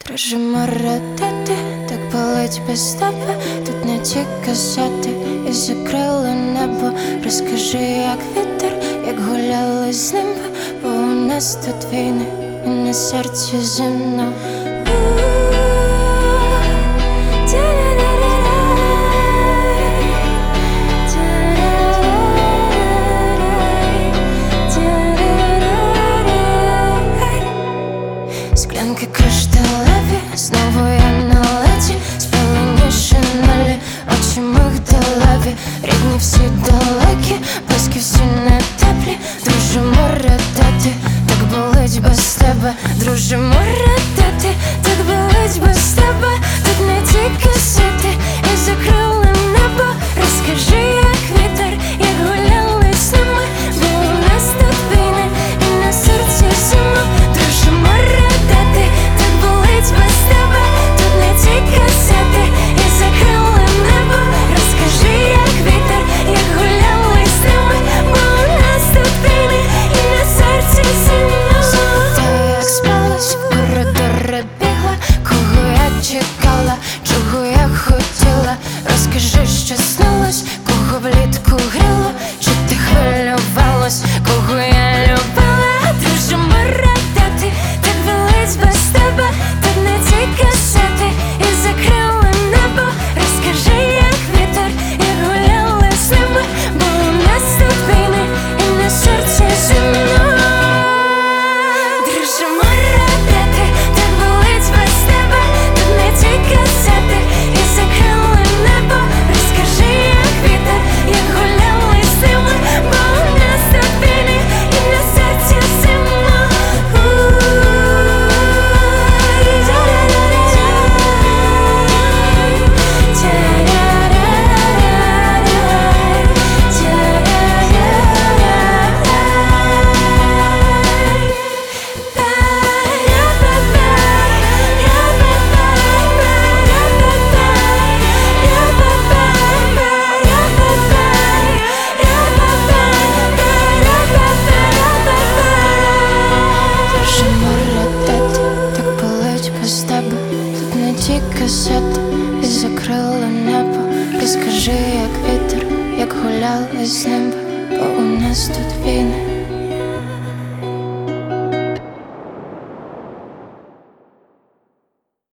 Дружимо родити, так болить без тебе. Тут не ті касети і закрили небо. Розкажи, як вітер, як гуляли з ним, бо у нас тут війни і на серці зимно. Склянки кришталеві, знову я на леді, спалені шинелі, очі мигдалеві, рідні всі далекі, близькі всі не теплі. Дружимо родити, так болить без тебе. Дружимо родити, так болить без тебе. Тут не ті касети і закрили небо. Розкажи, як вітер, як гуляли з ними, бо у нас тут війни і на серці зима. Дружимо родити, так болить без тебе. Тут не ті касети і закрили небо. Розкажи, як вітер, як гуляли з ними, бо у нас тут війни і на серці зима. Запитаю, як спалось, в коридори бігла, кого я чекала, чого я хотіла. Розкажи, що снилось, кого влітку гріло, чи ти хвилювалась, кого я любила. Дружимо родити, так болить без тебе. Тут не ті касети і закрили небо. Розкажи, як вітер, як гуляли з ними, бо у нас тут війни і на серці зимно. Дружимо родити, так болить без тебе. Тут не ті касети і закрили небо. Розкажи, як вітер, як гуляли з ними, бо у нас тут війни і на серці зимно. Дружимо родити, так болить без тебе. Тут не ті касети і закрили небо. Розкажи, як вітер, як гуляли з ним, бо у нас тут війни